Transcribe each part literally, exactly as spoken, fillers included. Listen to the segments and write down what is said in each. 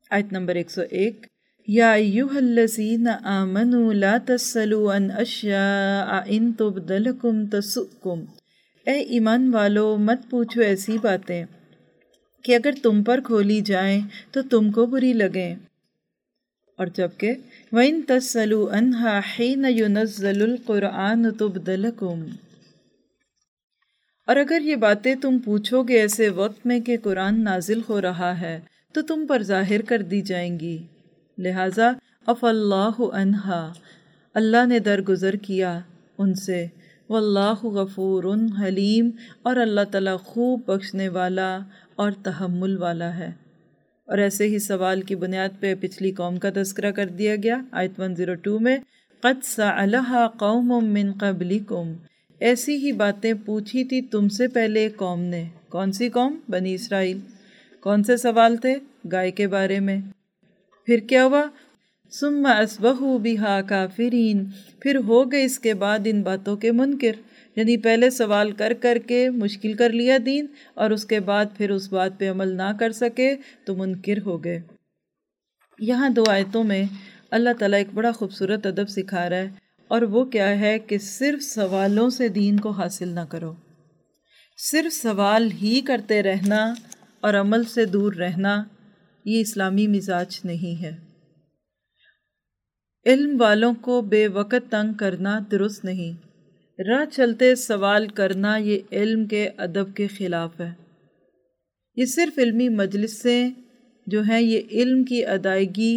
آیت نمبر ایک سو ایک، یا ایھا الذین آمنوا لا تسألوا عن اشیاء ان تبد لکم تسؤکم، اے ایمان والو مت پوچھو ایسی باتیں کہ اگر تم پر کھولی جائیں تو تم کو بری لگیں، اور جبکہ وَإِن تَسْأَلُوا عَنْهَا حِينَ يُنَزَّلُ الْقُرْآنُ تُبْدَ لَكُمْ، اور اگر یہ باتیں تم پوچھو گے ایسے وقت میں کہ قرآن نازل ہو رہا ہے تو تم پر ظاہر کر دی جائیں گی، لہٰذا عفا اللہ عنہا، اللہ نے درگزر کیا ان سے، واللہ غفور حلیم، اور اللہ تعالیٰ خوب بخشنے والا اور تحمل والا ہے۔ اور ایسے ہی سوال کی بنیاد پہ پچھلی قوم کا تذکرہ کر دیا گیا آیت ایک سو دو میں، قد سألہا قوم من قبلکم، ایسی ہی باتیں پوچھی تھی تم سے پہلے قوم نے۔ کون سی قوم؟ بنی اسرائیل۔ کون سے سوال تھے؟ گائے کے بارے میں۔ پھر کیا ہوا؟ ثم اصبحوا بہا کافرین، پھر ہو گئے اس کے بعد ان باتوں کے منکر، یعنی پہلے سوال کر کر کے مشکل کر لیا دین، اور اس کے بعد پھر اس بات پہ عمل نہ کر سکے تو منکر ہو گئے۔ یہاں دو آیتوں میں اللہ تعالیٰ ایک بڑا خوبصورت ادب سکھا رہا ہے، اور وہ کیا ہے کہ صرف سوالوں سے دین کو حاصل نہ کرو، صرف سوال ہی کرتے رہنا اور عمل سے دور رہنا یہ اسلامی مزاج نہیں ہے۔ علم والوں کو بے وقت تنگ کرنا درست نہیں، راہ چلتے سوال کرنا یہ علم کے ادب کے خلاف ہے۔ یہ صرف علمی مجلسیں جو ہیں یہ علم کی ادائیگی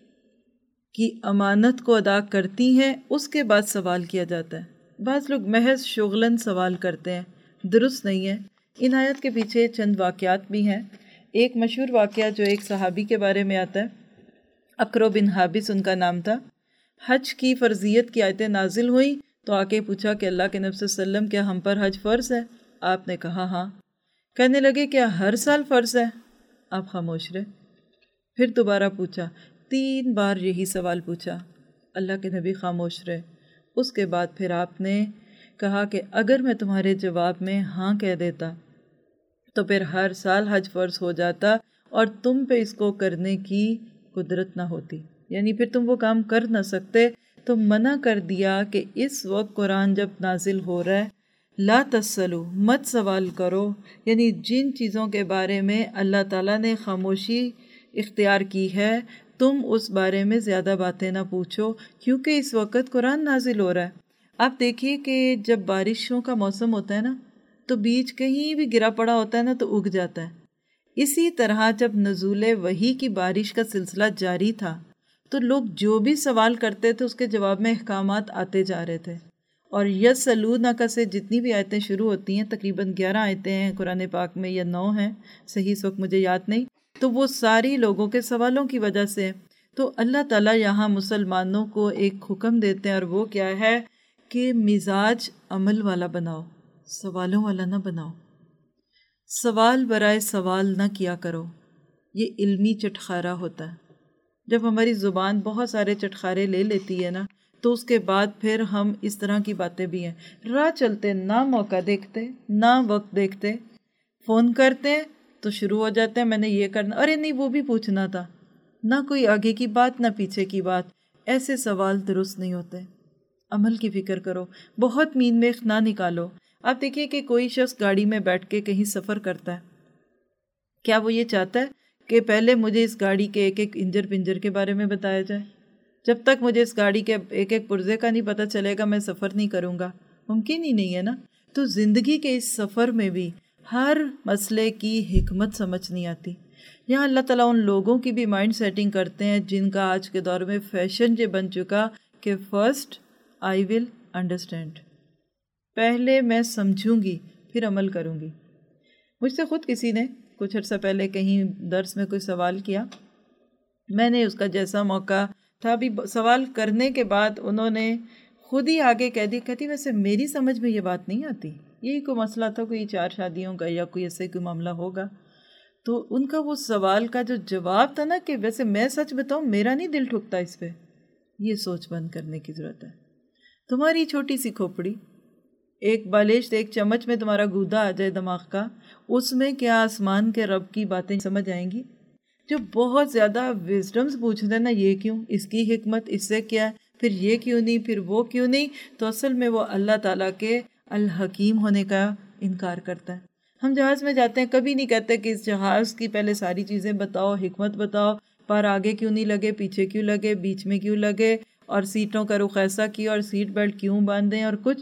کی امانت کو ادا کرتی ہیں، اس کے بعد سوال کیا جاتا ہے۔ بعض لوگ محض شغلاً سوال کرتے ہیں، درست نہیں ہے۔ ان آیت کے پیچھے چند واقعات بھی ہیں۔ ایک مشہور واقعہ جو ایک صحابی کے بارے میں آتا ہے، اقرع بن حابس ان کا نام تھا۔ حج کی فرضیت کی آیتیں نازل ہوئیں تو آ کے پوچھا کہ اللہ کے نبی صلی اللہ علیہ وسلم کیا ہم پر حج فرض ہے؟ آپ نے کہا ہاں۔ کہنے لگے کیا ہر سال فرض ہے؟ آپ خاموش رہے۔ پھر دوبارہ پوچھا، تین بار یہی سوال پوچھا، اللہ کے نبی خاموش رہے۔ اس کے بعد پھر آپ نے کہا کہ اگر میں تمہارے جواب میں ہاں کہہ دیتا تو پھر ہر سال حج فرض ہو جاتا اور تم پہ اس کو کرنے کی قدرت نہ ہوتی، یعنی پھر تم وہ کام کر نہ سکتے۔ تو منع کر دیا کہ اس وقت قرآن جب نازل ہو رہا ہے لا تسلو، مت سوال کرو، یعنی جن چیزوں کے بارے میں اللہ تعالیٰ نے خاموشی اختیار کی ہے تم اس بارے میں زیادہ باتیں نہ پوچھو، کیونکہ اس وقت قرآن نازل ہو رہا ہے۔ آپ دیکھیے کہ جب بارشوں کا موسم ہوتا ہے نا تو بیج کہیں بھی گرا پڑا ہوتا ہے نا تو اگ جاتا ہے۔ اسی طرح جب نزول وحی کی بارش کا سلسلہ جاری تھا تو لوگ جو بھی سوال کرتے تھے اس کے جواب میں احکامات آتے جا رہے تھے، اور یسألونک سے جتنی بھی آیتیں شروع ہوتی ہیں، تقریباً گیارہ آیتیں ہیں قرآن پاک میں یا نو ہیں، صحیح اس وقت مجھے یاد نہیں، تو وہ ساری لوگوں کے سوالوں کی وجہ سے۔ تو اللہ تعالیٰ یہاں مسلمانوں کو ایک حکم دیتے ہیں، اور وہ کیا ہے کہ مزاج عمل والا بناؤ، سوالوں والا نہ بناؤ۔ سوال برائے سوال نہ کیا کرو، یہ علمی چٹخارا ہوتا ہے۔ جب ہماری زبان بہت سارے چٹخارے لے لیتی ہے نا تو اس کے بعد پھر ہم اس طرح کی باتیں بھی ہیں، راہ چلتے نہ موقع دیکھتے نہ وقت دیکھتے، فون کرتے ہیں تو شروع ہو جاتے ہیں میں نے یہ کرنا، ارے نہیں وہ بھی پوچھنا تھا، نہ کوئی آگے کی بات نہ پیچھے کی بات۔ ایسے سوال درست نہیں ہوتے۔ عمل کی فکر کرو، بہت مین میخ نہ نکالو۔ آپ دیکھیے کہ کوئی شخص گاڑی میں بیٹھ کے کہیں سفر کرتا ہے، کیا وہ یہ چاہتا ہے کہ پہلے مجھے اس گاڑی کے ایک ایک انجر پنجر کے بارے میں بتایا جائے؟ جب تک مجھے اس گاڑی کے ایک ایک پرزے کا نہیں پتہ چلے گا میں سفر نہیں کروں گا، ممکن ہی نہیں ہے نا۔ تو زندگی کے اس سفر میں بھی ہر مسئلے کی حکمت سمجھ نہیں آتی۔ یہاں اللہ تعالیٰ ان لوگوں کی بھی مائنڈ سیٹنگ کرتے ہیں جن کا آج کے دور میں فیشن یہ بن چکا کہ فرسٹ آئی ول انڈرسٹینڈ، پہلے میں سمجھوں گی پھر عمل کروں گی۔ مجھ سے خود کسی نے کچھ عرصہ پہلے کہیں درس میں کوئی سوال کیا، میں نے اس کا جیسا موقع تھا بھی سوال کرنے کے بعد انہوں نے خود ہی آگے کہہ دی، کہتی ویسے میری سمجھ میں یہ بات نہیں آتی، یہی کوئی مسئلہ تھا، کوئی چار شادیوں کا یا کوئی ایسے کوئی معاملہ ہوگا۔ تو ان کا وہ سوال کا جو جواب تھا نا کہ ویسے میں سچ بتاؤں میرا نہیں دل ٹھکتا اس پہ، یہ سوچ بند کرنے کی ضرورت ہے۔ تمہاری چھوٹی سی کھوپڑی، ایک بالش ایک چمچ میں تمہارا گودا آ جائے دماغ کا، اس میں کیا آسمان کے رب کی باتیں سمجھ آئیں گی؟ جو بہت زیادہ وزڈمز پوچھتے ہیں نا، یہ کیوں، اس کی حکمت، اس سے کیا ہے، پھر یہ کیوں نہیں، پھر وہ کیوں نہیں، تو اصل میں وہ اللہ تعالیٰ کے الحکیم ہونے کا انکار کرتا ہے۔ ہم جہاز میں جاتے ہیں، کبھی نہیں کہتے کہ اس جہاز کی پہلے ساری چیزیں بتاؤ، حکمت بتاؤ، پر آگے کیوں نہیں لگے، پیچھے کیوں لگے، بیچ میں کیوں لگے، اور سیٹوں کا رخ ایسا کیا، اور سیٹ بیلٹ کیوں باندھیں، اور کچھ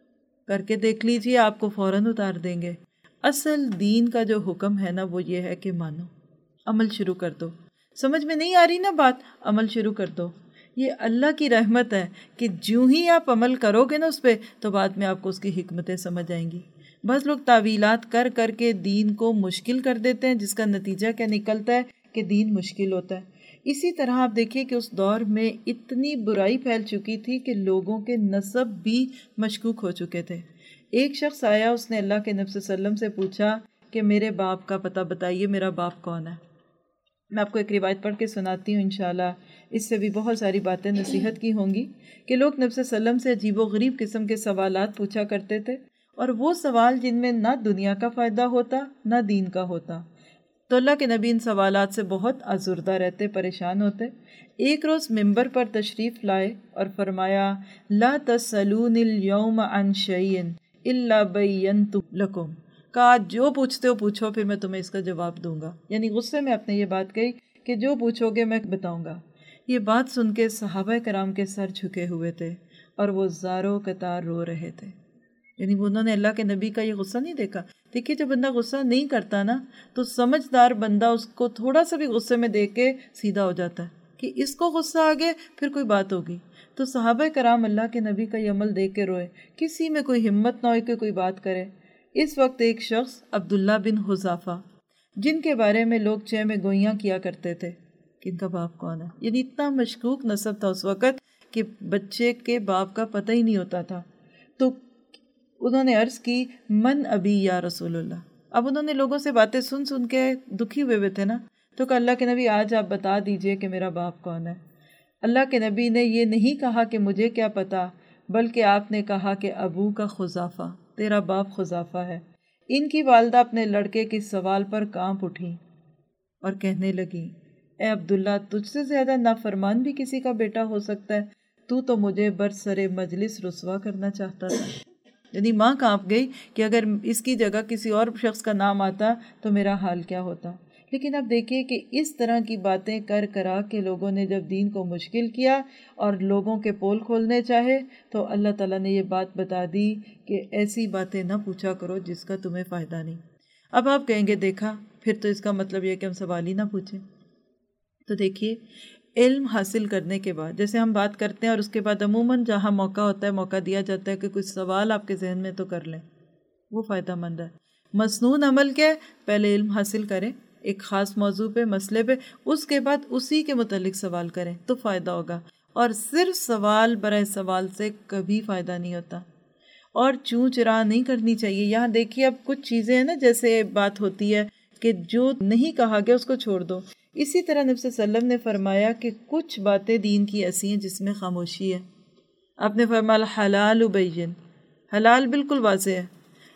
کر کے دیکھ لیجئے، آپ کو فوراً اتار دیں گے۔ اصل دین کا جو حکم ہے نا، وہ یہ ہے کہ مانو، عمل شروع کر دو۔ سمجھ میں نہیں آ رہی نا بات، عمل شروع کر دو۔ یہ اللہ کی رحمت ہے کہ جوں ہی آپ عمل کرو گے نا اس پہ، تو بعد میں آپ کو اس کی حکمتیں سمجھ آئیں گی۔ بس لوگ تعویلات کر کر کے دین کو مشکل کر دیتے ہیں، جس کا نتیجہ کیا نکلتا ہے کہ دین مشکل ہوتا ہے۔ اسی طرح آپ دیکھیے کہ اس دور میں اتنی برائی پھیل چکی تھی کہ لوگوں کے نسب بھی مشکوک ہو چکے تھے۔ ایک شخص آیا، اس نے اللہ کے نبی صلی اللہ علیہ وسلم سے پوچھا کہ میرے باپ کا پتہ بتائیے، میرا باپ کون ہے۔ میں آپ کو ایک روایت پڑھ کے سناتی ہوں، انشاءاللہ اس سے بھی بہت ساری باتیں نصیحت کی ہوں گی، کہ لوگ نبی صلی اللہ علیہ وسلم سے عجیب و غریب قسم کے سوالات پوچھا کرتے تھے، اور وہ سوال جن میں نہ دنیا کا فائدہ ہوتا نہ دین کا ہوتا۔ تو اللہ کے نبی ان سوالات سے بہت آزردہ رہتے، پریشان ہوتے۔ ایک روز منبر پر تشریف لائے اور فرمایا، لا تسألون اليوم عن شيء الا بینت لکم، کہا جو پوچھتے ہو پوچھو، پھر میں تمہیں اس کا جواب دوں گا۔ یعنی غصے میں آپ نے یہ بات کہی کہ جو پوچھو گے میں بتاؤں گا۔ یہ بات سن کے صحابہ کرام کے سر جھکے ہوئے تھے اور وہ زاروں قطار رو رہے تھے۔ یعنی انہوں نے اللہ کے نبی کا یہ غصہ نہیں دیکھا۔ دیکھیے جب بندہ غصہ نہیں کرتا نا، تو سمجھدار بندہ اس کو تھوڑا سا بھی غصے میں دیکھ کے سیدھا ہو جاتا ہے کہ اس کو غصہ آ گیا، پھر کوئی بات ہوگی۔ تو صحابہ کرام اللہ کے نبی کا یہ عمل دیکھ کے روئے، کسی میں کوئی ہمت نہ ہوئی کہ کوئی بات کرے۔ اس وقت ایک شخص عبداللہ بن حذافہ، جن کے بارے میں لوگ چہ میں گوئیاں کیا کرتے تھے کہ ان کا باپ کون ہے، یعنی اتنا مشکوک نسب تھا اس وقت کہ بچے کے باپ کا پتہ ہی نہیں ہوتا تھا، تو انہوں نے عرض کی، من ابی یا رسول اللہ۔ اب انہوں نے لوگوں سے باتیں سن سن کے دکھی ہوئے ہوئے تھے نا، تو کہ اللہ کے نبی آج آپ بتا دیجئے کہ میرا باپ کون ہے۔ اللہ کے نبی نے یہ نہیں کہا کہ مجھے کیا پتا، بلکہ آپ نے کہا کہ ابو کا خزافہ، تیرا باپ خزافہ ہے۔ ان کی والدہ اپنے لڑکے کے سوال پر کانپ اٹھی اور کہنے لگی، اے عبداللہ، تجھ سے زیادہ نافرمان بھی کسی کا بیٹا ہو سکتا ہے، تو تو مجھے برسر مجلس رسوا کرنا چاہتا تھا۔ یعنی ماں کانپ گئی کہ اگر اس کی جگہ کسی اور شخص کا نام آتا تو میرا حال کیا ہوتا۔ لیکن اب دیکھیے کہ اس طرح کی باتیں کر کرا کے لوگوں نے جب دین کو مشکل کیا اور لوگوں کے پول کھولنے چاہے، تو اللہ تعالیٰ نے یہ بات بتا دی کہ ایسی باتیں نہ پوچھا کرو جس کا تمہیں فائدہ نہیں۔ اب آپ کہیں گے دیکھا، پھر تو اس کا مطلب یہ کہ ہم سوال ہی نہ پوچھیں۔ تو دیکھیے علم حاصل کرنے کے بعد، جیسے ہم بات کرتے ہیں اور اس کے بعد عموماً جہاں موقع ہوتا ہے، موقع دیا جاتا ہے کہ کچھ سوال آپ کے ذہن میں تو کر لیں، وہ فائدہ مند ہے۔ مسنون عمل کیا ہے؟ پہلے علم حاصل کریں ایک خاص موضوع پہ، مسئلے پہ، اس کے بعد اسی کے متعلق سوال کریں تو فائدہ ہوگا۔ اور صرف سوال برائے سوال سے کبھی فائدہ نہیں ہوتا، اور چوں چرا نہیں کرنی چاہیے۔ یہاں دیکھیے اب کچھ چیزیں ہیں نا، جیسے بات ہوتی ہے کہ جو نہیں کہا گیا اس کو چھوڑ دو، اسی طرح نبی صلی اللہ علیہ وسلم نے فرمایا کہ کچھ باتیں دین کی ایسی ہیں جس میں خاموشی ہے۔ آپ نے فرمایا حلال بین، حلال بالکل واضح ہے،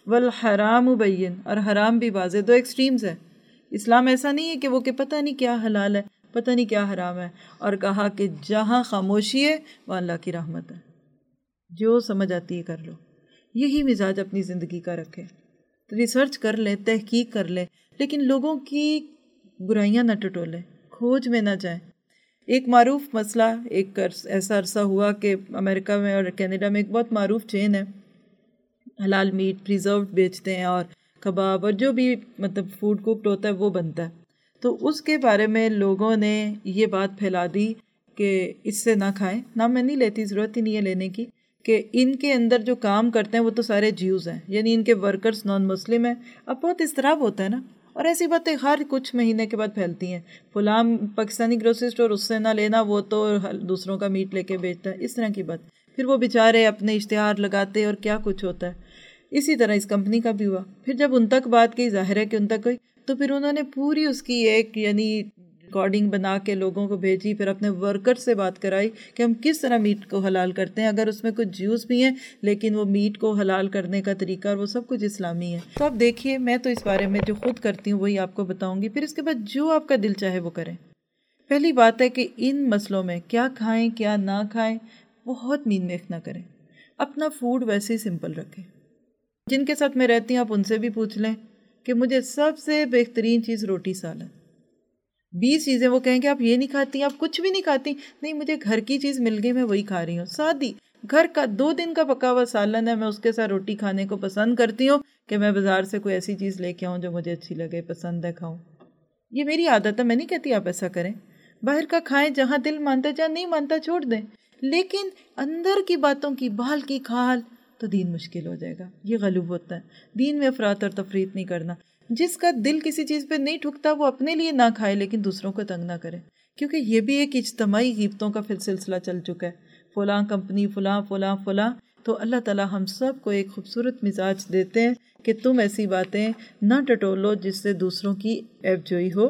والحرام بین، اور حرام بھی واضح، دو ایکسٹریمز ہیں۔ اسلام ایسا نہیں ہے کہ وہ کہ پتہ نہیں کیا حلال ہے، پتہ نہیں کیا حرام ہے، اور کہا کہ جہاں خاموشی ہے وہاں اللہ کی رحمت ہے، جو سمجھ آتی ہے کر لو۔ یہی مزاج اپنی زندگی کا رکھے، ریسرچ کر لیں، تحقیق کر لیں، لیکن لوگوں کی برائیاں نہ ٹٹولیں، کھوج میں نہ جائیں۔ ایک معروف مسئلہ، ایک ایسا عرصہ ہوا کہ امریکہ میں اور کینیڈا میں ایک بہت معروف چین ہے، حلال میٹ پریزروڈ بیچتے ہیں، اور کباب اور جو بھی مطلب فوڈ کوکڈ ہوتا ہے وہ بنتا ہے۔ تو اس کے بارے میں لوگوں نے یہ بات پھیلا دی کہ اس سے نہ کھائیں، نہ میں نہیں لیتی، ضرورت ہی نہیں ہے لینے کی، کہ ان کے اندر جو کام کرتے ہیں وہ تو سارے جیوز ہیں، یعنی ان کے ورکرز نان مسلم ہیں۔ اب بہت اضطراب ہوتا ہے نا، اور ایسی باتیں ہر کچھ مہینے کے بعد پھیلتی ہیں، فلاں پاکستانی گروسری اسٹور، اس سے نہ لینا، وہ تو دوسروں کا میٹ لے کے بیچتا ہے، اس طرح کی بات۔ پھر وہ بیچارے اپنے اشتہار لگاتے اور کیا کچھ ہوتا ہے۔ اسی طرح اس کمپنی کا بھی ہوا۔ پھر جب ان تک بات گئی، ظاہر ہے کہ ان تک گئی، تو پھر انہوں نے پوری اس کی ایک یعنی ریکارڈنگ بنا کے لوگوں کو بھیجی، پھر اپنے ورکر سے بات کرائی کہ ہم کس طرح میٹ کو حلال کرتے ہیں، اگر اس میں کچھ جیوز بھی ہیں لیکن وہ میٹ کو حلال کرنے کا طریقہ اور وہ سب کچھ اسلامی ہے۔ تو آپ دیکھیے، میں تو اس بارے میں جو خود کرتی ہوں وہی آپ کو بتاؤں گی، پھر اس کے بعد جو آپ کا دل چاہے وہ کریں۔ پہلی بات ہے کہ ان مسئلوں میں کیا کھائیں کیا نہ کھائیں بہت مین میخ نہ کریں، اپنا فوڈ ویسے ہی سمپل رکھیں۔ جن کے ساتھ میں رہتی ہوں آپ ان سے بھی پوچھ لیں کہ مجھے سب سے بہترین چیز روٹی سالن، بیس چیزیں وہ کہیں کہ آپ یہ نہیں کھاتی، آپ کچھ بھی نہیں کھاتی، نہیں مجھے گھر کی چیز مل گئی میں وہی کھا رہی ہوں، سادی گھر کا دو دن کا پکا ہوا سالن ہے، میں اس کے ساتھ روٹی کھانے کو پسند کرتی ہوں کہ میں بازار سے کوئی ایسی چیز لے کے آؤں جو مجھے اچھی لگے، پسند ہے، کھاؤں۔ یہ میری عادت ہے، میں نہیں کہتی آپ ایسا کریں، باہر کا کھائیں جہاں دل مانتا ہے، جہاں نہیں مانتا چھوڑ دیں، لیکن اندر کی باتوں کی بال کی کھال تو دین مشکل ہو جائے گا، یہ غلوب ہوتا ہے۔ دین میں افراط اور تفریط نہیں کرنا، جس کا دل کسی چیز پہ نہیں ٹھکتا وہ اپنے لیے نہ کھائے لیکن دوسروں کو تنگ نہ کرے، کیونکہ یہ بھی ایک اجتماعی غیبتوں کا پھر سلسلہ چل چکا ہے، فلاں کمپنی فلاں فلاں فلاں۔ تو اللہ تعالیٰ ہم سب کو ایک خوبصورت مزاج دیتے ہیں کہ تم ایسی باتیں نہ ٹٹولو جس سے دوسروں کی عیب جوئی ہو۔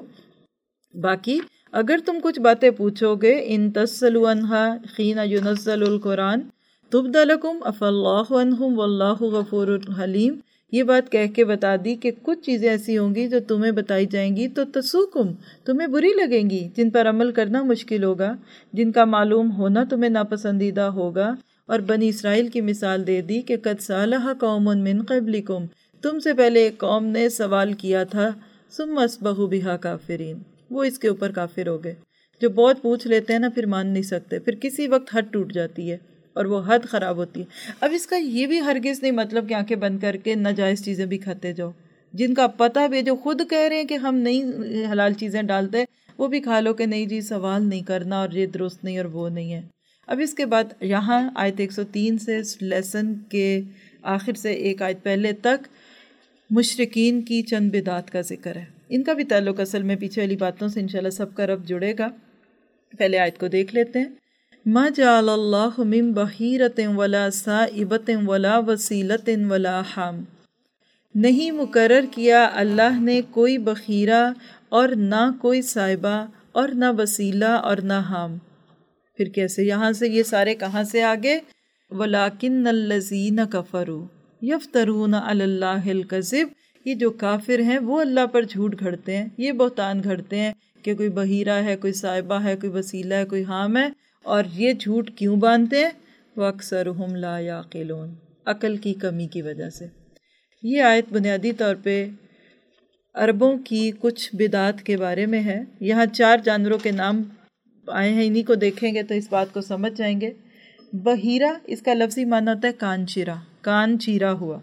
باقی اگر تم کچھ باتیں پوچھو گے، ان تسلوا عنہا حین ینزل القرآن تبد لکم عفا اللہ عنہم واللہ غفور حلیم، یہ بات کہہ کے بتا دی کہ کچھ چیزیں ایسی ہوں گی جو تمہیں بتائی جائیں گی تو تسوکم، تمہیں بری لگیں گی، جن پر عمل کرنا مشکل ہوگا، جن کا معلوم ہونا تمہیں ناپسندیدہ ہوگا۔ اور بنی اسرائیل کی مثال دے دی کہ قد سالہ قوم من قبلکم، تم سے پہلے ایک قوم نے سوال کیا تھا، ثم اصبحوا بہا کافرین، وہ اس کے اوپر کافر ہو گئے۔ جو بہت پوچھ لیتے ہیں نا پھر مان نہیں سکتے، پھر کسی وقت حد ٹوٹ جاتی ہے اور وہ حد خراب ہوتی ہے۔ اب اس کا یہ بھی ہرگز نہیں مطلب کہ آنکھیں بند کر کے ناجائز چیزیں بھی کھاتے جاؤ، جن کا پتہ بھی جو خود کہہ رہے ہیں کہ ہم نہیں حلال چیزیں ڈالتے وہ بھی کھا لو کہ نہیں جی سوال نہیں کرنا اور یہ درست نہیں اور وہ نہیں ہے۔ اب اس کے بعد یہاں آیت ایک سو تین سے لیسن کے آخر سے ایک آیت پہلے تک مشرکین کی چند بدعات کا ذکر ہے، ان کا بھی تعلق اصل میں پیچھے والی باتوں سے انشاءاللہ سب کا رب جڑے گا۔ پہلے آیت کو دیکھ لیتے ہیں۔ ما جعل اللہ من بحیرۃ ولا سائبۃ ولا وسیلۃ ولا حام، نہیں مقرر کیا اللہ نے کوئی بحیرہ اور نہ کوئی سائبہ اور نہ وسیلہ اور نہ حام۔ پھر کیسے؟ یہاں سے یہ سارے کہاں سے آگے؟ وَلَٰكِنَّ الَّذِينَ كَفَرُوا يَفْتَرُونَ عَلَى اللَّهِ الْكَذِبَ، یہ جو کافر ہیں وہ اللہ پر جھوٹ گھڑتے ہیں، یہ بہتان گھڑتے ہیں کہ کوئی بحیرہ ہے، کوئی سائبہ ہے، کوئی وسیلہ ہے، کوئی حام ہے، اور یہ جھوٹ کیوں باندھتے ہیں؟ وَأَكْثَرُهُمْ لَا يَعْقِلُونَ، عقل کی کمی کی وجہ سے۔ یہ آیت بنیادی طور پہ عربوں کی کچھ بدعات کے بارے میں ہے۔ یہاں چار جانوروں کے نام آئے ہیں، انہی کو دیکھیں گے تو اس بات کو سمجھ جائیں گے۔ بحیرہ اس کا لفظی معنی ہوتا ہے کان چیرا، کان چیرا ہوا۔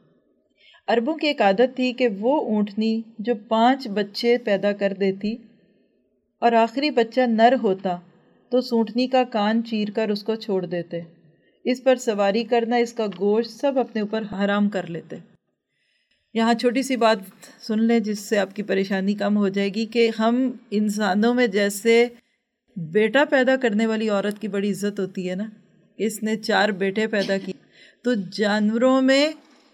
عربوں کی ایک عادت تھی کہ وہ اونٹنی جو پانچ بچے پیدا کر دیتی اور آخری بچہ نر ہوتا تو اس اونٹنی کا کان چیر کر اس کو چھوڑ دیتے، اس پر سواری کرنا، اس کا گوشت سب اپنے اوپر حرام کر لیتے۔ یہاں چھوٹی سی بات سن لیں جس سے آپ کی پریشانی کم ہو جائے گی کہ ہم انسانوں میں جیسے بیٹا پیدا کرنے والی عورت کی بڑی عزت ہوتی ہے نا، اس نے چار بیٹے پیدا کیے، تو جانوروں میں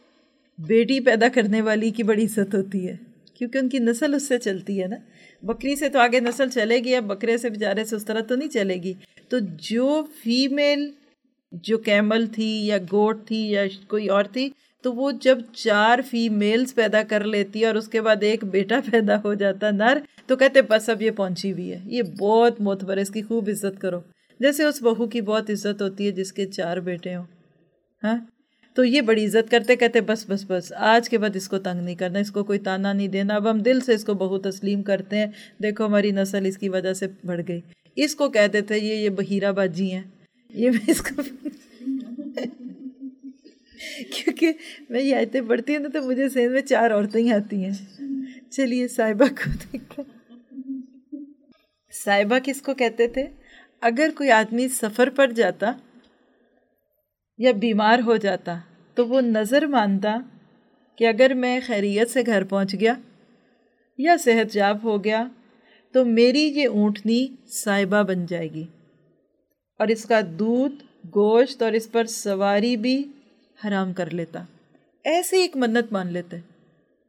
بیٹی پیدا کرنے والی کی بڑی عزت ہوتی ہے کیونکہ ان کی نسل اس سے چلتی ہے نا۔ بکری سے تو آگے نسل چلے گی، اب بکرے سے بیچارے سے اس طرح تو نہیں چلے گی۔ تو جو فیمیل جو کیمل تھی یا گوٹ تھی یا کوئی اور تھی، تو وہ جب چار فیمیلز پیدا کر لیتی اور اس کے بعد ایک بیٹا پیدا ہو جاتا نر، تو کہتے بس اب یہ پہنچی ہوئی ہے، یہ بہت معتبر ہے، اس کی خوب عزت کرو، جیسے اس بہو کی بہت عزت ہوتی ہے جس کے چار بیٹے ہوں۔ ہاں تو یہ بڑی عزت کرتے، کہتے بس بس بس آج کے بعد اس کو تنگ نہیں کرنا، اس کو کوئی تانا نہیں دینا، اب ہم دل سے اس کو بہو تسلیم کرتے ہیں، دیکھو ہماری نسل اس کی وجہ سے بڑھ گئی۔ اس کو کہتے تھے یہ یہ بحیرہ باجی ہیں، یہ میں اس کو کیونکہ میں یہ آیتیں پڑھتی ہوں تو مجھے ذہن میں چار عورتیں ہی آتی ہیں۔ چلیے صاحبہ کو دیکھیں۔ صاحبہ کس کو کہتے تھے؟ اگر کوئی آدمی سفر پر جاتا یا بیمار ہو جاتا تو وہ نظر مانتا کہ اگر میں خیریت سے گھر پہنچ گیا یا صحت یاب ہو گیا تو میری یہ اونٹنی صاحبہ بن جائے گی اور اس کا دودھ، گوشت اور اس پر سواری بھی حرام کر لیتا، ایسے ایک منت مان لیتے۔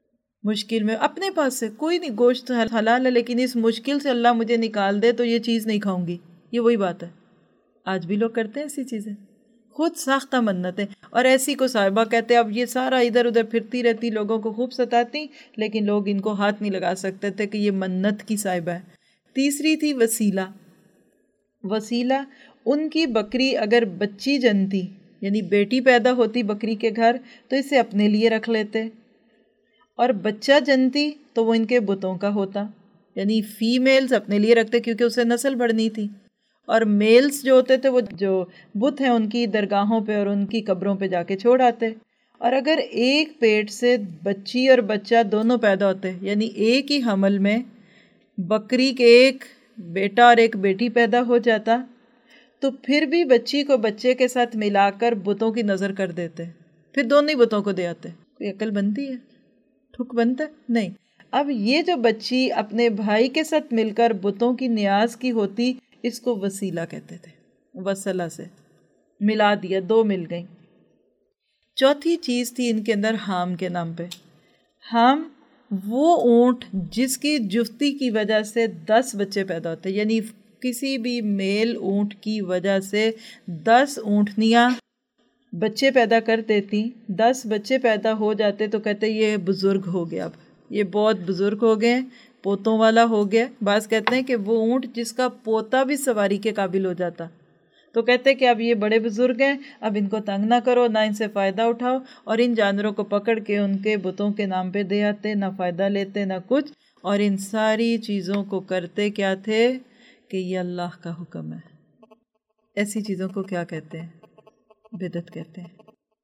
مشکل میں اپنے پاس سے کوئی نہیں، گوشت حلال ہے لیکن اس مشکل سے اللہ مجھے نکال دے تو یہ چیز نہیں کھاؤں گی، یہ وہی بات ہے۔ آج بھی لوگ کرتے ہیں ایسی چیزیں، خود ساختہ منتیں، اور ایسی کو صاحبہ کہتے ہیں۔ اب یہ سارا ادھر ادھر پھرتی رہتی، لوگوں کو خوب ستاتی، لیکن لوگ ان کو ہاتھ نہیں لگا سکتے تھے کہ یہ منت کی صاحبہ ہے۔ تیسری تھی وسیلہ۔ وسیلہ ان کی بکری اگر بچی جنتی، یعنی بیٹی پیدا ہوتی بکری کے گھر، تو اسے اپنے لیے رکھ لیتے، اور بچہ جنتی تو وہ ان کے بتوں کا ہوتا، یعنی فیمیلز اپنے لیے رکھتے کیونکہ اسے نسل بڑھنی تھی، اور میلز جو ہوتے تھے وہ جو بت ہیں ان کی درگاہوں پہ اور ان کی قبروں پہ جا کے چھوڑ آتے۔ اور اگر ایک پیٹ سے بچی اور بچہ دونوں پیدا ہوتے، یعنی ایک ہی حمل میں بکری کے ایک بیٹا اور ایک بیٹی پیدا ہو جاتا، تو پھر بھی بچی کو بچے کے ساتھ ملا کر بتوں کی نظر کر دیتے، پھر دونوں ہی بتوں کو دے آتے۔ کوئی عقل بنتی ہے؟ ٹھک بنتا ہے؟ نہیں۔ اب یہ جو بچی اپنے بھائی کے ساتھ مل کر بتوں کی نیاز کی ہوتی، اس کو وسیلہ کہتے تھے۔ وصلہ سے ملا دیا، دو مل گئیں۔ چوتھی چیز تھی ان کے اندر حام کے نام پہ۔ حام وہ اونٹ جس کی جفتی کی وجہ سے دس بچے پیدا ہوتے، یعنی کسی بھی میل اونٹ کی وجہ سے دس اونٹنیاں بچے پیدا کر دیتی، دس بچے پیدا ہو جاتے تو کہتے یہ بزرگ ہو گیا، اب یہ بہت بزرگ ہو گئے، پوتوں والا ہو گیا۔ بعض کہتے ہیں کہ وہ اونٹ جس کا پوتا بھی سواری کے قابل ہو جاتا، تو کہتے کہ اب یہ بڑے بزرگ ہیں، اب ان کو تنگ نہ کرو، نہ ان سے فائدہ اٹھاؤ، اور ان جانوروں کو پکڑ کے ان کے بتوں کے نام پہ دے آتے، نہ فائدہ لیتے نہ کچھ، اور ان ساری چیزوں کو کرتے کیا تھے کہ یہ اللہ کا حکم ہے۔ ایسی چیزوں کو کیا کہتے ہیں؟ بدعت کہتے ہیں۔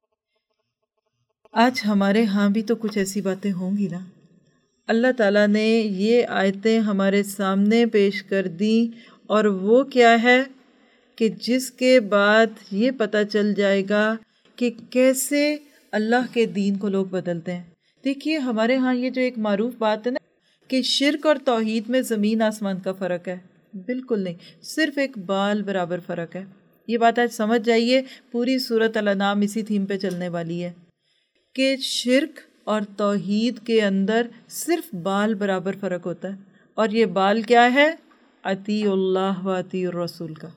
آج ہمارے ہاں بھی تو کچھ ایسی باتیں ہوں گی نا۔ اللہ تعالیٰ نے یہ آیتیں ہمارے سامنے پیش کر دیں، اور وہ کیا ہے کہ جس کے بعد یہ پتہ چل جائے گا کہ کیسے اللہ کے دین کو لوگ بدلتے ہیں۔ دیکھیے ہمارے ہاں یہ جو ایک معروف بات ہے نا کہ شرک اور توحید میں زمین آسمان کا فرق ہے، بالکل نہیں، صرف ایک بال برابر فرق ہے۔ یہ بات آج سمجھ جائیے، پوری سورۃ الانعام اسی تھیم پہ چلنے والی ہے کہ شرک اور توحید کے اندر صرف بال برابر فرق ہوتا ہے، اور یہ بال کیا ہے؟ اطیع اللہ و اطیع الرسول کا۔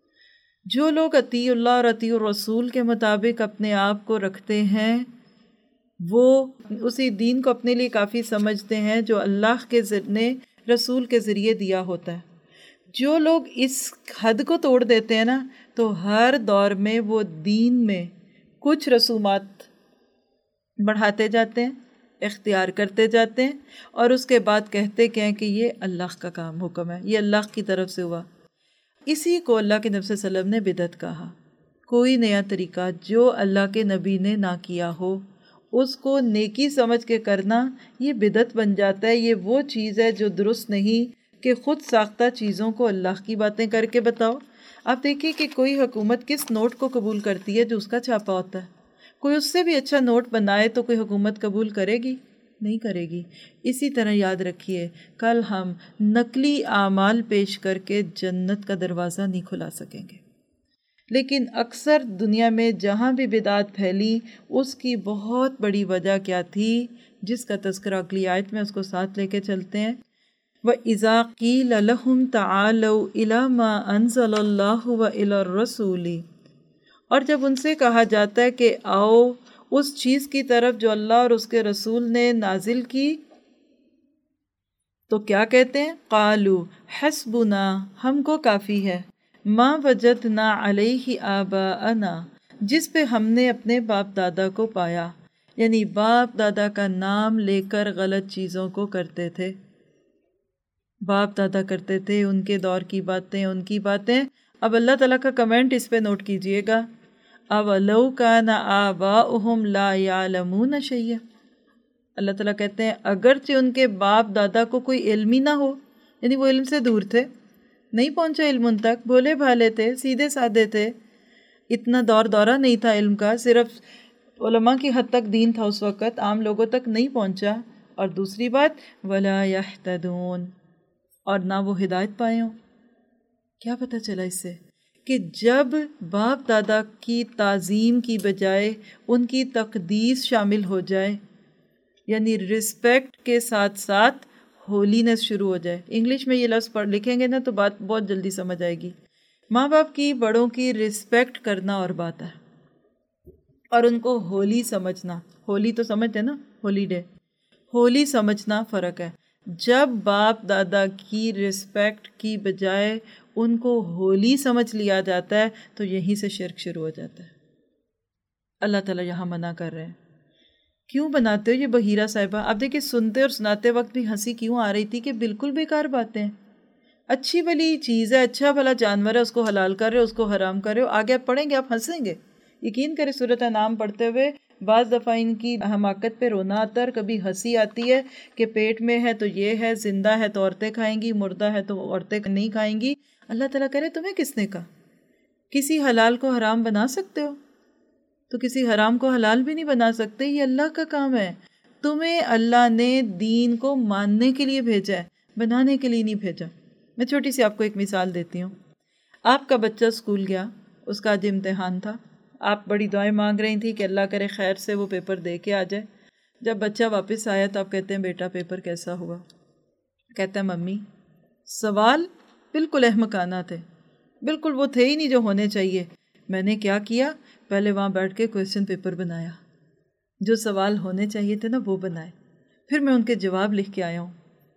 جو لوگ اطیع اللہ اور اطیع الرسول کے مطابق اپنے آپ کو رکھتے ہیں، وہ اسی دین کو اپنے لیے کافی سمجھتے ہیں جو اللہ کے نے رسول کے ذریعے دیا ہوتا ہے۔ جو لوگ اس حد کو توڑ دیتے ہیں نا، تو ہر دور میں وہ دین میں کچھ رسومات بڑھاتے جاتے ہیں، اختیار کرتے جاتے ہیں، اور اس کے بعد کہتے کہ ہیں کہ یہ اللہ کا کام حکم ہے، یہ اللہ کی طرف سے ہوا۔ اسی کو اللہ کے نبی صلی اللہ علیہ وسلم نے بدعت کہا۔ کوئی نیا طریقہ جو اللہ کے نبی نے نہ کیا ہو، اس کو نیکی سمجھ کے کرنا، یہ بدعت بن جاتا ہے۔ یہ وہ چیز ہے جو درست نہیں کہ خود ساختہ چیزوں کو اللہ کی باتیں کر کے بتاؤ۔ آپ دیکھیے کہ کوئی حکومت کس نوٹ کو قبول کرتی ہے؟ جو اس کا چھاپا ہوتا ہے۔ کوئی اس سے بھی اچھا نوٹ بنائے تو کوئی حکومت قبول کرے گی؟ نہیں کرے گی۔ اسی طرح یاد رکھیے، کل ہم نقلی اعمال پیش کر کے جنت کا دروازہ نہیں کھلا سکیں گے۔ لیکن اکثر دنیا میں جہاں بھی بدعت پھیلی، اس کی بہت بڑی وجہ کیا تھی، جس کا تذکرہ اگلی آیت میں اس کو ساتھ لے کے چلتے ہیں۔ وَإِذَا قِيلَ لَهُمْ تَعَالَوْا إِلَى مَا أَنزَلَ اللَّهُ وَإِلَى الرَّسُولِ، اور جب ان سے کہا جاتا ہے کہ آؤ اس چیز کی طرف جو اللہ اور اس کے رسول نے نازل کی، تو کیا کہتے ہیں؟ قَالُوا حَسْبُنَا، ہم کو کافی ہے، مَا وَجَدْنَا عَلَيْهِ آبَاءَنَا، جس پہ ہم نے اپنے باپ دادا کو پایا، یعنی باپ دادا کا نام لے کر غلط چیزوں کو کرتے تھے۔ باپ دادا کرتے تھے، ان کے دور کی باتیں، ان کی باتیں۔ اب اللہ تعالیٰ کا کمنٹ اس پہ نوٹ کیجئے گا، اَوَلَوْ كَانَ آبَاؤُهُمْ لَا يَعْلَمُونَ شَيْئًا، اللہ تعالیٰ کہتے ہیں اگرچہ ان کے باپ دادا کو کوئی علم ہی نہ ہو، یعنی وہ علم سے دور تھے، نہیں پہنچا علم ان تک، بھولے بھالے تھے، سیدھے سادے تھے، اتنا دور دورہ نہیں تھا علم کا، صرف علماء کی حد تک دین تھا اس وقت، عام لوگوں تک نہیں پہنچا۔ اور دوسری بات وَلَا يَهْتَدُونَ، اور نہ وہ ہدایت پائے ہوں۔ کیا پتہ چلا اس سے؟ کہ جب باپ دادا کی تعظیم کی بجائے ان کی تقدیس شامل ہو جائے، یعنی رسپیکٹ کے ساتھ ساتھ ہولینس شروع ہو جائے. انگلش میں یہ لفظ پڑھ لکھیں گے نا تو بات بہت جلدی سمجھ آئے گی. ماں باپ کی بڑوں کی رسپیکٹ کرنا اور بات ہے، اور ان کو ہولی سمجھنا. ہولی تو سمجھتے نا، ہولی ڈے. ہولی سمجھنا فرق ہے. جب باپ دادا کی رسپیکٹ کی بجائے ان کو ہولی سمجھ لیا جاتا ہے تو یہیں سے شرک شروع ہو جاتا ہے. اللہ تعالیٰ یہاں منع کر رہے ہیں. کیوں بناتے ہو یہ بحیرہ صاحبہ؟ آپ دیکھیں سنتے اور سناتے وقت بھی ہنسی کیوں آ رہی تھی کہ بالکل بیکار باتیں ہیں. اچھی بھلی چیز ہے، اچھا بھلا جانور ہے، اس کو حلال کر رہے ہو، اس کو حرام کر رہے ہو. آگے آپ پڑھیں گے آپ ہنسیں گے. یقین کریں سورۃ انعام پڑھتے ہوئے بعض دفعہ ان کی حماقت پہ رونا آتا ہے، کبھی ہنسی آتی ہے کہ پیٹ میں ہے تو یہ ہے، زندہ ہے تو عورتیں کھائیں گی، مردہ ہے تو عورتیں نہیں کھائیں گی. اللہ تعالیٰ کہہ رہے تمہیں کس نے کہا؟ کسی حلال کو حرام بنا سکتے ہو تو کسی حرام کو حلال بھی نہیں بنا سکتے. یہ اللہ کا کام ہے. تمہیں اللہ نے دین کو ماننے کے لیے بھیجا ہے، بنانے کے لیے نہیں بھیجا. میں چھوٹی سی آپ کو ایک مثال دیتی ہوں. آپ کا بچہ اسکول گیا، اس کا آج امتحان تھا. آپ بڑی دعائیں مانگ رہی تھی کہ اللہ کرے خیر سے وہ پیپر دے کے آ جائے. جب بچہ واپس آیا تو آپ کہتے ہیں بیٹا پیپر کیسا ہوا؟ کہتا ہے ممی سوال بالکل احمقانہ تھے، بالکل وہ تھے ہی نہیں جو ہونے چاہیے. میں نے کیا کیا؟ پہلے وہاں بیٹھ کے کویسچن پیپر بنایا، جو سوال ہونے چاہیے تھے نا وہ بنائے، پھر میں ان کے جواب لکھ کے آیا ہوں.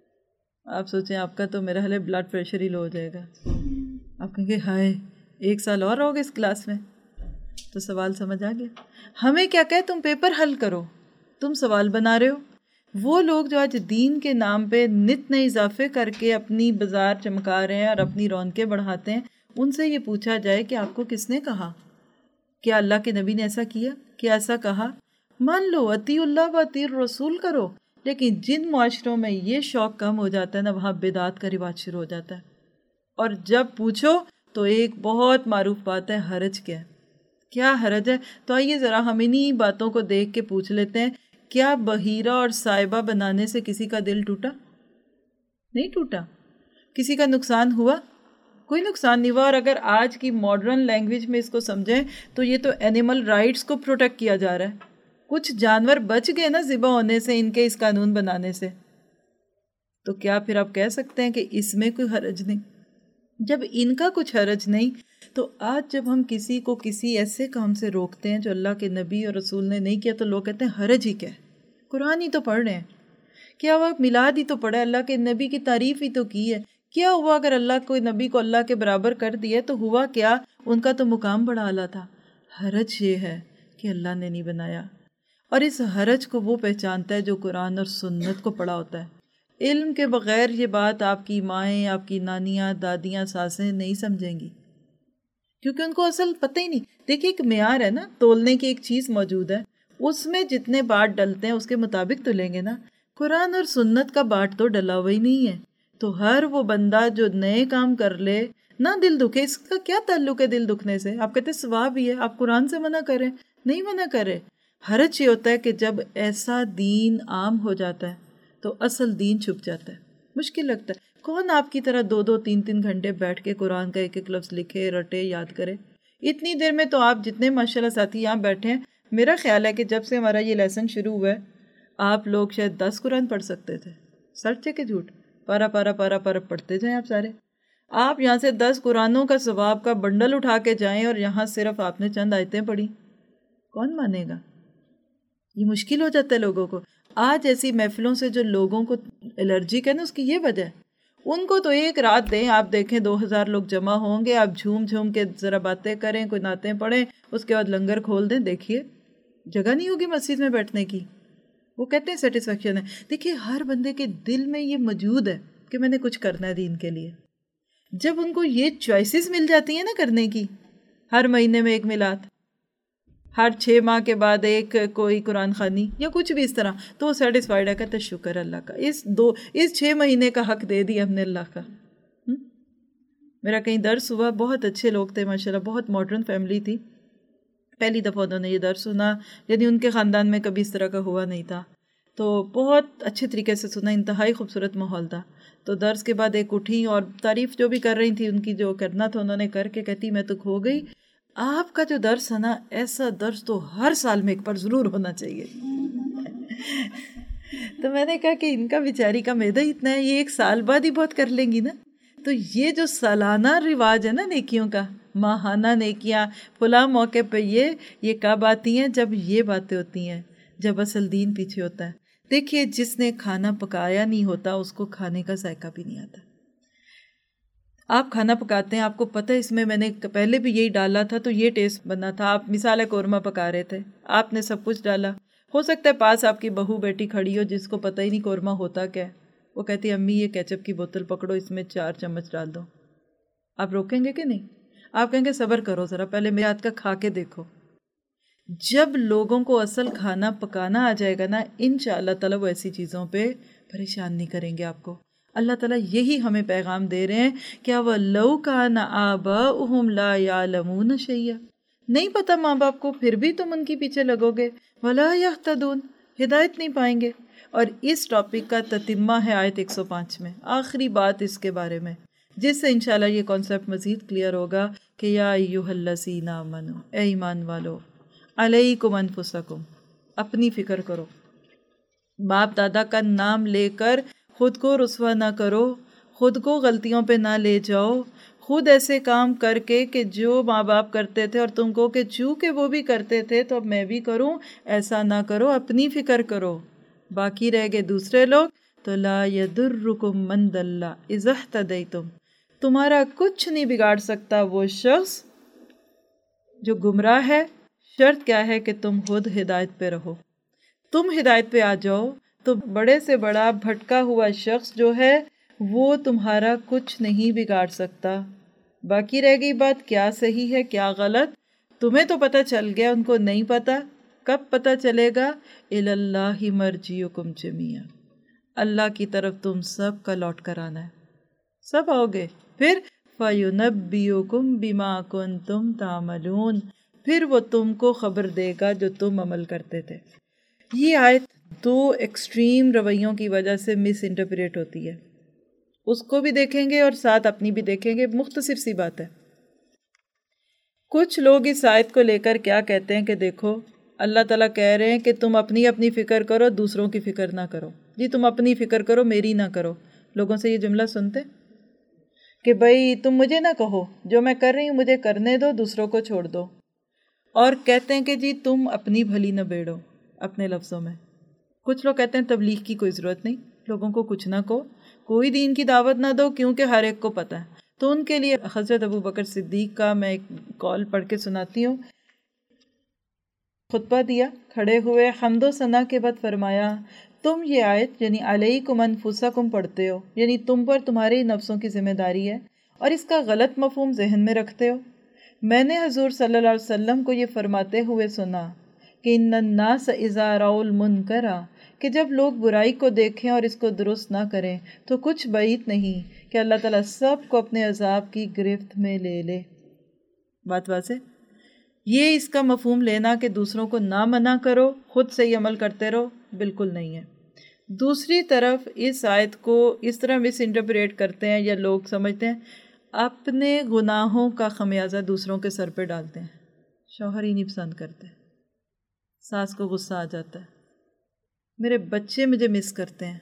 آپ سوچیں آپ کا تو میرا حال بلڈ پریشر ہی لو ہو جائے گا. آپ کہیں گے ہائے ایک سال اور رہو گے اس کلاس میں. تو سوال سمجھ آ گیا. ہمیں کیا کہے تم پیپر حل کرو، تم سوال بنا رہے ہو. وہ لوگ جو آج دین کے نام پہ نت نئے اضافے کر کے اپنی بازار چمکا رہے ہیں اور اپنی رونقیں بڑھاتے ہیں، ان سے یہ پوچھا جائے کہ آپ کو کس نے کہا؟ کیا اللہ کے نبی نے ایسا کیا؟ کیا ایسا کہا؟ مان لو اطیع اللہ و اطیع الرسول کرو. لیکن جن معاشروں میں یہ شوق کم ہو جاتا ہے نا وہاں بدعت کا رواج شروع ہو جاتا ہے. اور جب پوچھو تو ایک بہت معروف بات ہے حرج کیا ہے؟ کیا حرج ہے؟ تو آئیے ذرا ہم انہی باتوں کو دیکھ کے پوچھ لیتے ہیں. کیا بحیرہ اور صائبہ بنانے سے کسی کا دل ٹوٹا؟ نہیں ٹوٹا. کسی کا نقصان ہوا؟ کوئی نقصان نہیں ہوا. اور اگر آج کی ماڈرن لینگویج میں اس کو سمجھیں تو یہ تو اینیمل رائٹس کو پروٹیکٹ کیا جا رہا ہے. کچھ جانور بچ گئے نا ذبح ہونے سے ان کے اس قانون بنانے سے. تو کیا پھر آپ کہہ سکتے ہیں کہ اس میں کوئی حرج نہیں؟ جب ان کا کچھ حرج نہیں تو آج جب ہم کسی کو کسی ایسے کام سے روکتے ہیں جو اللہ کے نبی اور رسول نے نہیں کیا تو لوگ کہتے ہیں حرج ہی کیا ہے؟ قرآن ہی تو پڑھ رہے ہیں. کیا ہوا؟ میلاد ہی تو پڑھا ہے، اللہ کے نبی کی تعریف ہی تو کی ہے. کیا ہوا اگر اللہ کو نبی کو اللہ کے برابر کر دیا تو ہوا کیا؟ ان کا تو مقام بڑا اعلیٰ تھا. حرج یہ ہے کہ اللہ نے نہیں بنایا. اور اس حرج کو وہ پہچانتا ہے جو قرآن اور سنت کو پڑھا ہوتا ہے. علم کے بغیر یہ بات آپ کی مائیں، آپ کی نانیاں، دادیاں، ساسیں نہیں سمجھیں گی، کیونکہ ان کو اصل پتہ ہی نہیں. دیکھیے ایک معیار ہے نا، تولنے کی ایک چیز موجود ہے، اس میں جتنے باٹ ڈلتے ہیں اس کے مطابق تو لیں گے نا. قرآن اور سنت کا باٹ تو ڈلا ہوا ہی نہیں ہے. تو ہر وہ بندہ جو نئے کام کر لے نہ دل دکھے. اس کا کیا تعلق ہے دل دکھنے سے؟ آپ کہتے ہیں ثواب ہی ہے. آپ قرآن سے منع کریں؟ نہیں منع کرے. حرج یہ ہوتا ہے کہ جب ایسا دین عام ہو جاتا ہے تو اصل دین چھپ جاتا ہے، مشکل لگتا ہے. کون آپ کی طرح دو دو تین تین گھنٹے بیٹھ کے قرآن کا ایک ایک لفظ لکھے، رٹے، یاد کرے؟ اتنی دیر میں تو آپ جتنے ماشاءاللہ ساتھی یہاں بیٹھے ہیں، میرا خیال ہے کہ جب سے ہمارا یہ لیسن شروع ہوا ہے آپ لوگ شاید دس قرآن پڑھ سکتے تھے. سچ ہے کہ جھوٹ؟ پارا پارا پارا پارا پڑھتے جائیں آپ سارے. آپ یہاں سے دس قرآنوں کا ثواب کا بنڈل اٹھا کے جائیں اور یہاں صرف آپ نے چند آیتیں پڑھی، کون مانے گا؟ یہ مشکل ہو جاتا ہے لوگوں کو. آج ایسی محفلوں سے جو لوگوں کو الرجک ہے نا، اس کی یہ وجہ ہے. ان کو تو ایک رات دیں، آپ دیکھیں دو ہزار لوگ جمع ہوں گے، آپ جھوم جھوم کے ذرا باتیں کریں، کوئی نعتیں پڑھیں، اس کے بعد لنگر کھول دیں، دیکھیے جگہ نہیں ہوگی مسجد میں بیٹھنے کی. وہ کہتے ہیں سیٹسفیکشن ہے. دیکھیے ہر بندے کے دل میں یہ موجود ہے کہ میں نے کچھ کرنا ہے دین کے لیے. جب ان کو یہ چوائسز مل جاتی ہیں نا کرنے کی، ہر مہینے میں ایک میلاد، ہر چھ ماہ کے بعد ایک کوئی قرآن خوانی یا کچھ بھی اس طرح، تو وہ سیٹسفائیڈ ہے، کہتے شکر اللہ کا، اس دو اس چھ مہینے کا حق دے دیا ہم نے اللہ کا. میرا کہیں درس ہوا، بہت اچھے لوگ تھے ماشاءاللہ، بہت ماڈرن فیملی تھی. پہلی دفعہ انہوں نے یہ درس سنا، یعنی ان کے خاندان میں کبھی اس طرح کا ہوا نہیں تھا، تو بہت اچھے طریقے سے سنا، انتہائی خوبصورت ماحول تھا. تو درس کے بعد ایک اٹھی اور تعریف جو بھی کر رہی تھی ان کی جو کرنا تھا انہوں نے کر کے کہتی میں تو کھو گئی، آپ کا جو درس ہے نا ایسا درس تو ہر سال میں ایک بار ضرور ہونا چاہیے. تو میں نے کہا کہ ان کا بیچاری کا معدہ اتنا ہے، یہ ایک سال بعد ہی بہت کر لیں گی نا. تو یہ جو سالانہ رواج ہے نا نیکیوں کا، ماہانہ نیکیاں، فلاں موقع پہ یہ یہ کب آتی ہیں؟ جب یہ باتیں ہوتی ہیں، جب اصل دین پیچھے ہوتا ہے. دیکھیے جس نے کھانا پکایا نہیں ہوتا اس کو کھانے کا ذائقہ بھی نہیں آتا. آپ کھانا پکاتے ہیں، آپ کو پتہ ہے اس میں میں نے پہلے بھی یہی ڈالا تھا تو یہ ٹیسٹ بنا تھا. آپ مثال قورمہ پکا رہے تھے، آپ نے سب کچھ ڈالا، ہو سکتا ہے پاس آپ کی بہو بیٹی کھڑی ہو جس کو پتہ ہی نہیں قورمہ ہوتا کیا ہے، وہ کہتی ہے امی یہ کیچپ کی بوتل پکڑو، اس میں چار چمچ ڈال دو. آپ روکیں گے کہ نہیں؟ آپ کہیں گے صبر کرو ذرا، پہلے میرے ہاتھ کا کھا کے دیکھو. جب لوگوں کو اصل کھانا پکانا آ جائے گا نا، انشاءاللہ تعالی وہ ایسی چیزوں پہ پریشان نہیں کریں گے آپ کو. اللہ تعالیٰ یہی ہمیں پیغام دے رہے ہیں کہ وَلَوْ كَانَ آبَاؤُهُمْ لَا يَعْلَمُونَ شَيْئًا، نہیں پتہ ماں باپ کو پھر بھی تم ان کی پیچھے لگو گے. وَلَا يَهْتَدُونَ، ہدایت نہیں پائیں گے. اور اس ٹاپک کا تتمہ ہے آیت ایک سو پانچ میں، آخری بات اس کے بارے میں، جس سے انشاءاللہ یہ کانسیپٹ مزید کلیئر ہوگا کہ یا ایھا الذین آمنوا، اے ایمان والو، علیکم انفسکم، اپنی فکر کرو. باپ دادا کا نام لے کر خود کو رسوا نہ کرو، خود کو غلطیوں پہ نہ لے جاؤ، خود ایسے کام کر کے کہ جو ماں باپ کرتے تھے اور تم کو کہ چونکہ وہ بھی کرتے تھے تو اب میں بھی کروں، ایسا نہ کرو. اپنی فکر کرو. باقی رہ گئے دوسرے لوگ تو لا یضرکم من ضل اذا اہتدیتم، تمہارا کچھ نہیں بگاڑ سکتا وہ شخص جو گمراہ ہے. شرط کیا ہے کہ تم خود ہدایت پہ رہو. تم ہدایت پہ آ جاؤ تو بڑے سے بڑا بھٹکا ہوا شخص جو ہے وہ تمہارا کچھ نہیں بگاڑ سکتا. باقی رہ گئی بات کیا صحیح ہے کیا غلط، تمہیں تو پتہ چل گیا، ان کو نہیں پتہ. کب پتہ چلے گا؟ الی اللہ مرجعکم جمیعا، اللہ کی طرف تم سب کا لوٹ کر آنا ہے، سب آؤ گے. پھر فَيُنَبِّئُكُم بِمَا كُنتُمْ تَعْمَلُونَ، پھر وہ تم کو خبر دے گا جو تم عمل کرتے تھے. یہ آیت دو ایکسٹریم رویوں کی وجہ سے مس انٹرپریٹ ہوتی ہے، اس کو بھی دیکھیں گے اور ساتھ اپنی بھی دیکھیں گے. مختصر سی بات ہے. کچھ لوگ اس آیت کو لے کر کیا کہتے ہیں کہ دیکھو اللہ تعالیٰ کہہ رہے ہیں کہ تم اپنی اپنی فکر کرو، دوسروں کی فکر نہ کرو. جی تم اپنی فکر کرو، میری نہ کرو. لوگوں سے یہ جملہ سنتے کہ بھائی تم مجھے نہ کہو، جو میں کر رہی ہوں مجھے کرنے دو، دوسروں کو چھوڑ دو. اور کہتے ہیں کہ جی تم اپنی بھلی نہ بیڑو. اپنے لفظوں میں کچھ لوگ کہتے ہیں تبلیغ کی کوئی ضرورت نہیں، لوگوں کو کچھ نہ کہو، کوئی دین کی دعوت نہ دو کیونکہ ہر ایک کو پتہ ہے. تو ان کے لیے حضرت ابو بکر صدیق کا میں ایک کال پڑھ کے سناتی ہوں. خطبہ دیا کھڑے ہوئے، حمد و ثنا کے بعد فرمایا تم یہ آیت یعنی علیکم انفسکم پڑھتے ہو، یعنی تم پر تمہارے نفسوں کی ذمہ داری ہے، اور اس کا غلط مفہوم ذہن میں رکھتے ہو. میں نے حضور صلی اللہ علیہ وسلم کو یہ فرماتے ہوئے سنا کہ ان الناس اذا رأوا المنکر، کہ جب لوگ برائی کو دیکھیں اور اس کو درست نہ کریں تو کچھ بعید نہیں کہ اللہ تعالیٰ سب کو اپنے عذاب کی گرفت میں لے لے. بات واضح؟ یہ اس کا مفہوم لینا کہ دوسروں کو نہ منع کرو، خود سے ہی عمل کرتے رہو، بالکل نہیں ہے. دوسری طرف اس آیت کو اس طرح مس انٹرپریٹ کرتے ہیں یا لوگ سمجھتے ہیں اپنے گناہوں کا خمیازہ دوسروں کے سر پہ ڈالتے ہیں. شوہر ہی نہیں پسند کرتے، ساس کو غصہ آ جاتا ہے، میرے بچے مجھے مس کرتے ہیں.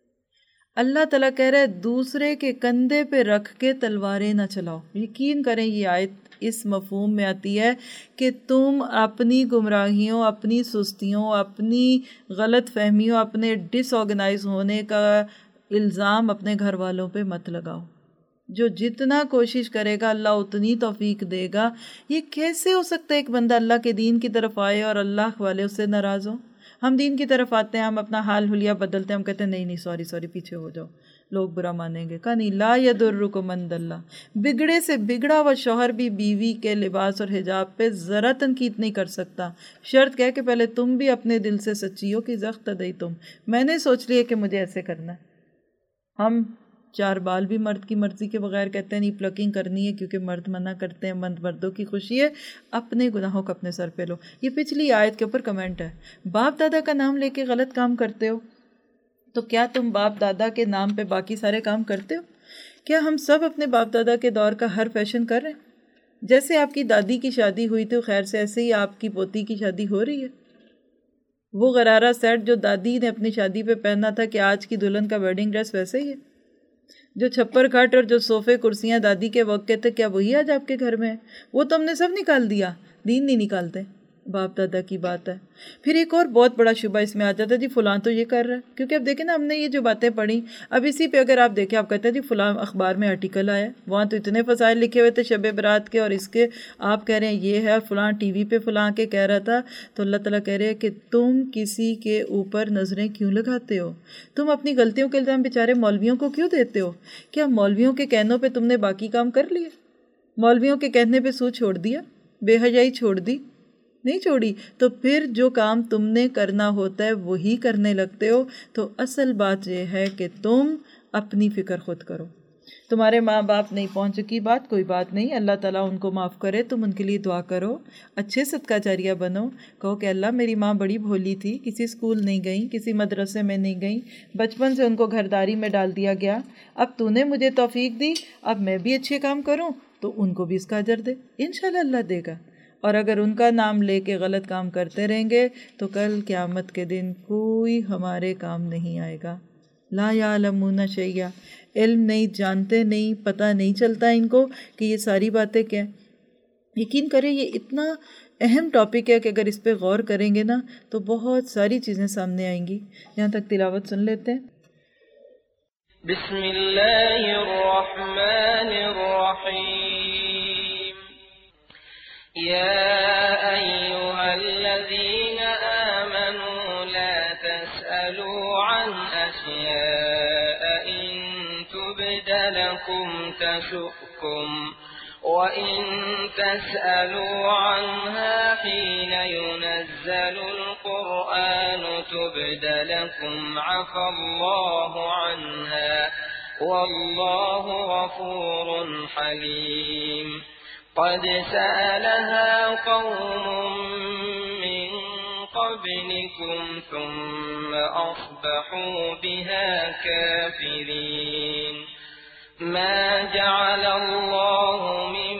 اللہ تعالیٰ کہہ رہا ہے دوسرے کے کندھے پہ رکھ کے تلواریں نہ چلاؤ. یقین کریں یہ آیت اس مفہوم میں آتی ہے کہ تم اپنی گمراہیوں، اپنی سستیوں، اپنی غلط فہمیوں، اپنے ڈس آرگنائز ہونے کا الزام اپنے گھر والوں پہ مت لگاؤ. جو جتنا کوشش کرے گا اللہ اتنی توفیق دے گا. یہ کیسے ہو سکتا ہے ایک بندہ اللہ کے دین کی طرف آئے اور اللہ والے اس سے ناراض ہوں؟ ہم دین کی طرف آتے ہیں، ہم اپنا حال حلیہ بدلتے ہیں، ہم کہتے ہیں نہیں نہیں سوری سوری پیچھے ہو جاؤ، لوگ برا مانیں گے. کہا نہیں، لا یضرکم من ضل، بگڑے سے بگڑا ہوا شوہر بھی بیوی کے لباس اور حجاب پہ ذرا تنقید نہیں کر سکتا. شرط کہہ کہ پہلے تم بھی اپنے دل سے سچی ہو کہ زخت دئی تم، میں نے سوچ لیا کہ مجھے ایسے کرنا ہے. ہم چار بال بھی مرد کی مرضی کے بغیر کہتے ہیں نہیں پلکنگ کرنی ہے کیونکہ مرد منع کرتے ہیں، مرد مردوں کی خوشی ہے. اپنے گناہوں کو اپنے سر پہ لو. یہ پچھلی آیت کے اوپر کمنٹ ہے. باپ دادا کا نام لے کے غلط کام کرتے ہو تو کیا تم باپ دادا کے نام پہ باقی سارے کام کرتے ہو؟ کیا ہم سب اپنے باپ دادا کے دور کا ہر فیشن کر رہے ہیں؟ جیسے آپ کی دادی کی شادی ہوئی تھی خیر سے، ایسے ہی آپ کی پوتی کی شادی ہو رہی ہے. وہ غرارہ سیٹ جو دادی نے اپنی شادی پہ پہننا تھا کہ آج کی دلہن کا ویڈنگ ڈریس ویسے ہی ہے؟ جو چھپر کھٹ اور جو صوفے کرسیاں دادی کے وقت کے تھے کیا وہی آج آپ کے گھر میں ہے؟ وہ تو ہم نے سب نکال دیا، دین نہیں نکالتے، باپ دادا کی بات ہے۔ پھر ایک اور بہت بڑا شبہ اس میں آ جاتا ہے، جی فلاں تو یہ کر رہا ہے، کیونکہ اب دیکھیں نا ہم نے یہ جو باتیں پڑھی، اب اسی پہ اگر آپ دیکھیں، آپ کہتے ہیں جی فلاں اخبار میں آرٹیکل آیا، وہاں تو اتنے فضائل لکھے ہوئے تھے شب برات کے اور اس کے، آپ کہہ رہے ہیں یہ ہے، اور فلاں ٹی وی پہ فلاں کے کہہ رہا تھا، تو اللہ تعالیٰ کہہ رہے ہیں کہ تم کسی کے اوپر نظریں کیوں لگاتے ہو؟ تم اپنی غلطیوں کے الزام بیچارے مولویوں کو کیوں دیتے ہو؟ کیا مولویوں کے کہنوں پہ تم نے باقی کام کر لیے؟ مولویوں کے کہنے پہ سود چھوڑ دیا؟ بے حیائی چھوڑ دی؟ نہیں چھوڑی؟ تو پھر جو کام تم نے کرنا ہوتا ہے وہی کرنے لگتے ہو۔ تو اصل بات یہ ہے کہ تم اپنی فکر خود کرو۔ تمہارے ماں باپ نہیں پہنچ چکی بات، کوئی بات نہیں، اللہ تعالیٰ ان کو معاف کرے، تم ان کے لیے دعا کرو، اچھے صدقہ جاریہ بنو، کہو کہ اللہ میری ماں بڑی بھولی تھی، کسی اسکول نہیں گئیں، کسی مدرسے میں نہیں گئیں، بچپن سے ان کو گھرداری میں ڈال دیا گیا، اب تو نے مجھے توفیق دی، اب میں بھی اچھے کام کروں تو ان کو بھی اس کا اجر دے، انشاءاللہ اللہ دے گا۔ اور اگر ان کا نام لے کے غلط کام کرتے رہیں گے تو کل قیامت کے دن کوئی ہمارے کام نہیں آئے گا۔ لا یعلمون شیئا، علم نہیں، جانتے نہیں، پتہ نہیں چلتا ان کو کہ یہ ساری باتیں کیا ہیں۔ یقین کریں یہ اتنا اہم ٹاپک ہے کہ اگر اس پہ غور کریں گے نا تو بہت ساری چیزیں سامنے آئیں گی۔ یہاں تک تلاوت سن لیتے ہیں۔ بسم اللہ الرحمن الرحیم یا ایہا الذین آمنوا لا تسألوا عن اشیاء ان تبد لکم تسؤکم وَإِن تَسْأَلُوا عَنْهَا حِينَ يُنَزَّلُ الْقُرْآنُ تُبْدَ لَكُمْ عَفَا اللَّهُ عَنْهَا وَاللَّهُ غَفُورٌ حَلِيمٌ قَدْ سَأَلَهَا قَوْمٌ مِّن قَبْلِكُمْ ثُمَّ أَصْبَحُوا بِهَا كَافِرِينَ ما جعل الله من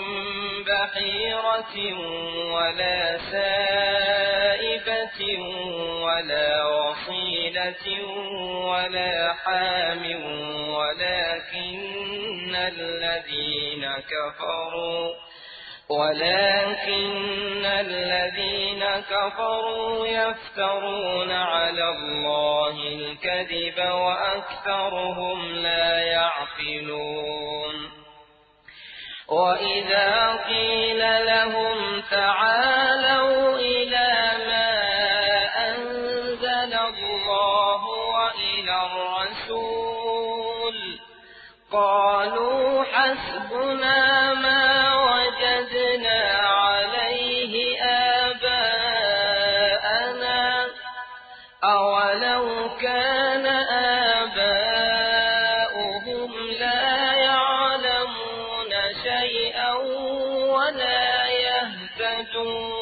بحيرة ولا سائبة ولا وصيلة ولا حام ولكن الذين كفروا ولكن الذين كفروا يفترون على الله الكذب وأكثرهم لا يعقلون وإذا قيل لهم تعالوا إلى ما أنزل الله وإلى الرسول قالوا حسبنا ما وجدنا عليه آباءنا أولو كان آباؤهم لا يعلمون شيئا ولا يهتدون